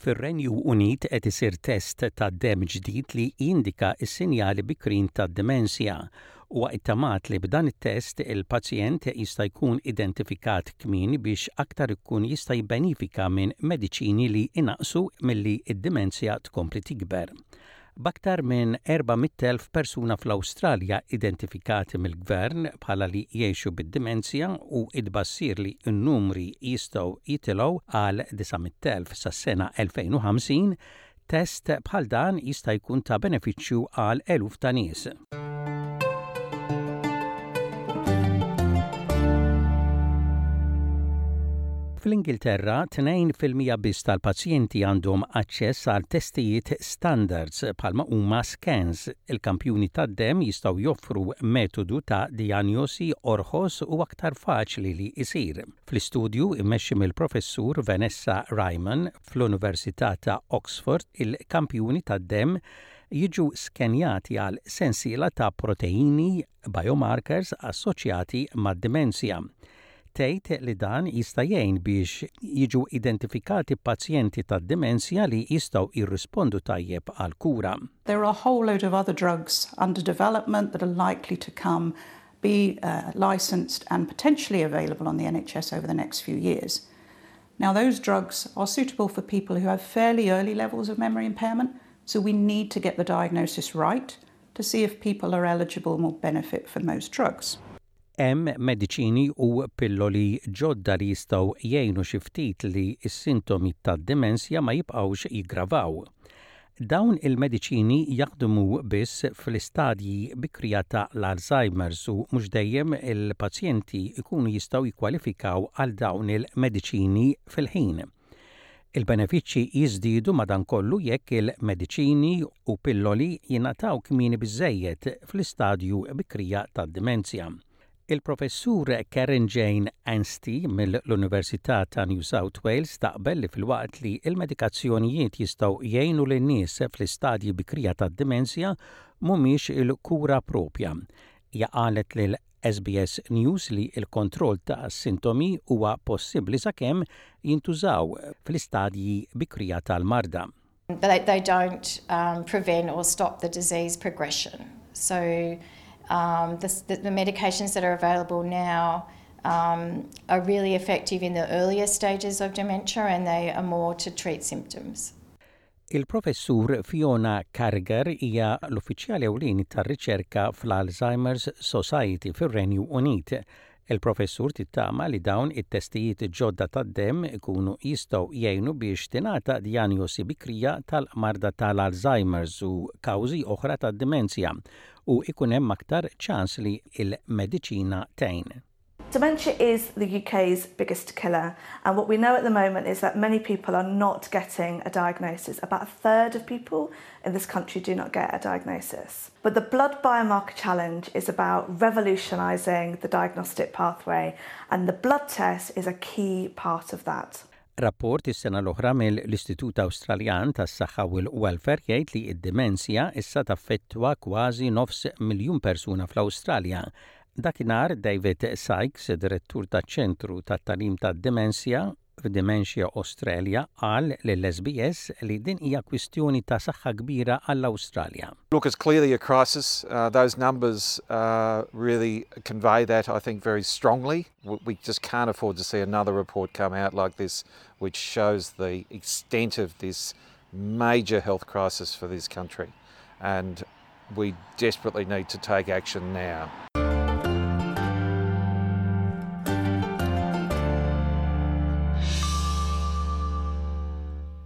Fir-Renju Unit qed isir test ta' demm ġdid li jindika s-sinjali bikrin tad-demenzja u ittamat li b'dan it-test il-pazjent jista' jkun identifikat kmieni biex aktar ikun jista' jibbenefika minn mediċini li inaqsu milli d-demenzja tkompli tikber. B'aktar minn 400,000 persuna fl-Awstralja identifikati mill-Gvern bħala li jgħixu bid-demenzja u id-bassir li n-numri jistgħu jitilgħu għal 900,000 sas-sena 2050, test bħal dan jista' jkun ta' benefiċċju għal eluf ta' nies. Fl-Ingilterra, 2% biss tal-pazjenti għandhom aċċess għal testijiet standards bħalma huma scans. Il-kampjuni tad-demm jistgħu joffru metodu ta' dijanjosi orħos u aktar faċli li jsir. Fl-istudju immexxi mill-professur Vanessa Ryman fl-Università ta' Oxford, il-kampjuni tad-demm jiġu skenjati għal sensiela ta' proteini biomarkers assoċjati mad-demenzja. Tgħid li dan jista' jgħin biex jiġu identifikati pazjenti tad-demenzja li jistgħu jirrispondu tajjeb għal kura. There are a whole load of other drugs under development that are likely to be licensed and potentially available on the NHS over the next few years. Now, those drugs are suitable for people who have fairly early levels of memory impairment, so we need to get the diagnosis right to see if people are eligible and will benefit from those drugs. Hemm mediċini u pilloli ġodda li jistgħu jgħinu xi ftit li s-sintomi tad-demenzja ma jibqgħux jiggravaw. Dawn il-mediċini jaħdmu biss fl-istadji bikrija ta' l-Alzheimer's u mhux dejjem il-pazjenti jkunu jistgħu jikkwalifikaw għal dawn il-mediċini fil-ħin. Il-benefiċċji jiżdiedu madankollu jekk il-mediċini u pilloli jingħataw kmieni biżżejjed fl-istadju bikrija tad-demenzja. Il-professur Karen Jane Anstey mill-Università ta' New South Wales taqbel li fil-waqt li il-medikazzjonijiet jistgħu jgħinu lin-nies fl-istadji bikrija tad-demenzja mhumiex il-kura propja. Hija qalet lil SBS News li l-kontroll ta' sintomi huwa possibbli sakemm jintużaw fl-istadji bikrija tal-marda. They don't prevent or stop the disease progression. So the medications that are available now are really effective in the earlier stages of dementia, and they are more to treat symptoms. Il-professur Fiona Carragher hija l-uffiċjali ewlieni tar-riċerka fl-Alzheimer's Society fir-Renju Unit. Il-professur tittama li dawn it-testijiet ġodda tad-demm ikunu jistgħu jgħinu biex tingħata dijanjosi bikrija tal-marda tal-Alzheimer's u kawżi oħra tad-demenzja u ikun hemm aktar ċans li l-mediċina tgħin. Dementia is the UK's biggest killer, and what we know at the moment is that many people are not getting a diagnosis. About a third of people in this country do not get a diagnosis. But the blood biomarker challenge is about revolutionising the diagnostic pathway, and the blood test is a key part of that. Rapport is-sena l-oħra mill-Istitut Awstraljan tas-Saħħa u l-Welfare jgħid li d-demenzja issa taffettwa kważi 500,000 persuna fl-Awstralja. Dakinhar David Sykes, direttur taċ-ċentru tat-Tagħlim tad-Demenzja f'Dementia Australia, qal lill-SBS li din hija kwistjoni ta' saħħa kbira għall-Awstralja. Look, it's clearly a crisis. Those numbers really convey that, I think, very strongly. We just can't afford to see another report come out like this, which shows the extent of this major health crisis for this country. And we desperately need to take action now.